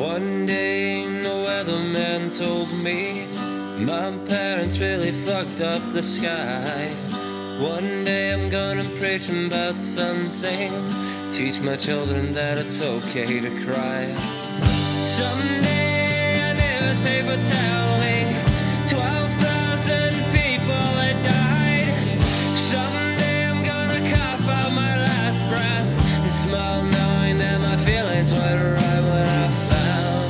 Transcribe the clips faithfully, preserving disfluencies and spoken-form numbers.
One day the weatherman told me my parents really fucked up the sky. One day I'm gonna preach about something, teach my children that it's okay to cry. Someday a newspaper tell me twelve thousand people had died. Someday I'm gonna cough out my last breath and smile knowing that my feelings were right when I found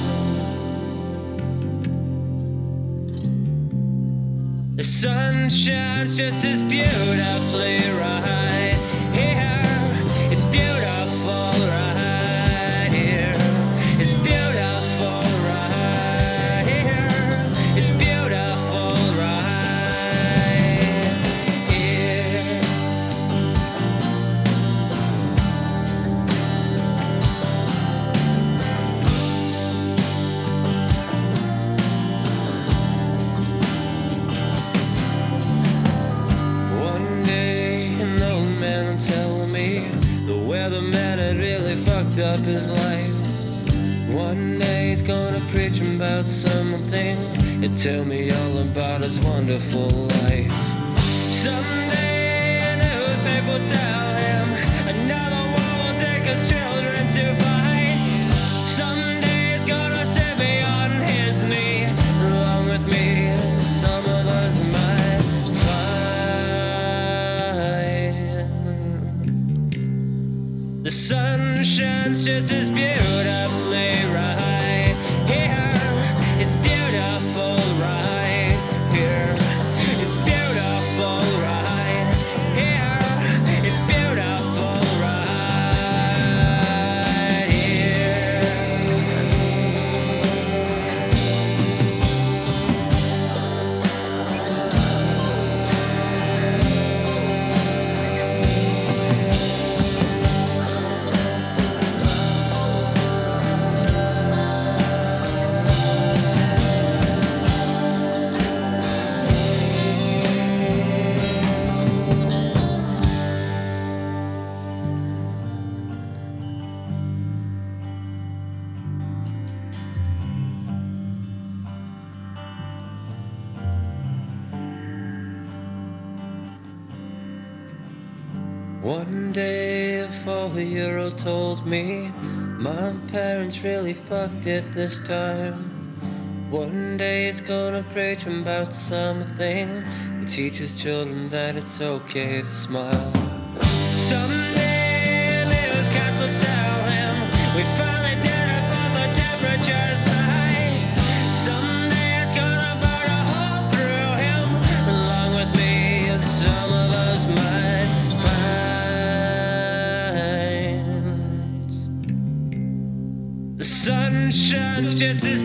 the sun shines just as beautifully right here. It's beautiful right here. It's beautiful right here. It's beautiful right here. One day an old man will tell me the weatherman had really fucked up his life. One day he's gonna preach about something and tell me all about his wonderful life. Someday a newspaper will tell him another war will take his children to fight. Someday he's gonna set me on his knee. Along with me, some of us might find the sun shines just as beautifully right here. It's beautiful right here. It's beautiful right here. It's beautiful right here. One day a four-year-old told me my parents really fucked it this time. One day he's gonna preach about something, he teaches children that it's okay to smile. Someday a newscast will tell him we finally did it but the temperature's high. Someday it's gonna burn a hole through him. Along with me, some of us might find the sun shines just as